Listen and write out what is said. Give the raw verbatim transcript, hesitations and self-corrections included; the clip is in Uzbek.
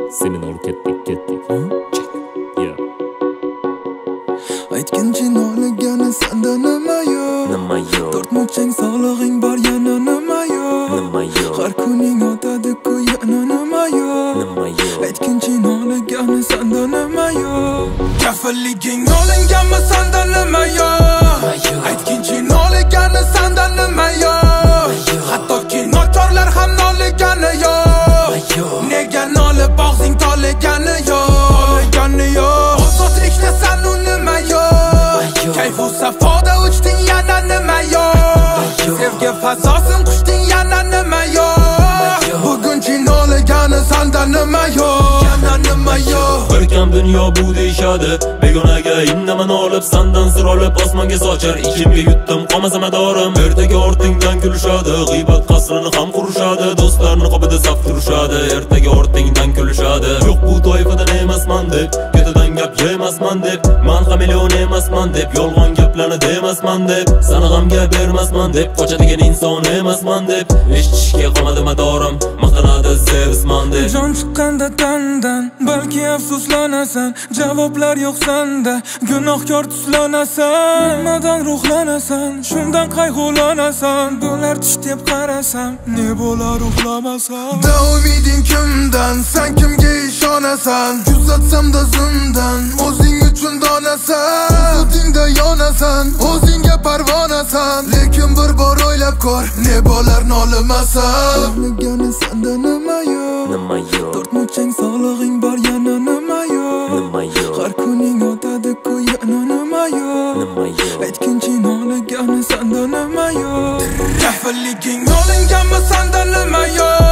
Seminar ketdik ketdik. Yeah. Aytkinchi nolagani sanda nima yo'q? Nima yo'q? To'rt muchang sog'lig'ing bor yana nima yo'q? Nima yo'q? Har kuning o'tadi-ku yana nima yo'q? Nima yo'q? Aytkinchi nolagani sanda nima yo'q? Kafilliging olinganmi sanda nima yo'q? Aytkinchi nolagani sanda nima yo'q? Hattoki nochorlar ham noligani yo'q. Nega nolib og'zing toligani yo'q? Toligani yo'q. Ozodlikda san u nima yo'q? Kayfu safoda uchding yana nima yo'q? Sevgi fazosin qushding yana nima yo'q? Bugunchi noligani sanda nima yo'q? Yana nima yo'q? Bir kam dunyo bu deyishadi, begonaga indaman olib sandan sir olib osmonga sochar. Ichimga yutdim qolmasa madorim, ertaga ortingdan kulishadi, g'iybat qasrini ham qurishadi, do'stlarni qobida saf turishadi, ertaga ortingdan kulishadi. Yo'q bu toifadan emasman deb, ketidan gap yemasman deb, men hameleon emasman deb, yolg'on gaplarni demasman deb, sana g'amga bermasman deb, qochadigan inson emasman deb, eshitishga qolmadi madorim, maqtanadi sevsman deb. Jon chiqqanda tandan, balki afsuslanasan, javoblar yo'q sanda, gunohkor tuslanasan, nimadan ruhlanasan, shundan qayg'ulanasan, bo'lar tush deb qarasam, ne bo'lar uxlamasam. Da umiding kimdan, sen kimga ishonasan? Kuzatsamda zimdan, o'zing uchun donasan, o'zingda yonasan, o'zingga parvonasan, lekin bir bor o'ylab ko'r, ne bo'lar nolimasan. O'ylagani sanda nima yo'q? Nima yo'q? To'rt muchang sog'lig'ing bor yana nima yo'q? Nima yo'q? Har kuning o'tadi-ku yana nima yo'q? Nima yo'q? Aytkinchi nolagani sanda nima yo'q? Kafilliging olinganmi sanda nima yo'q?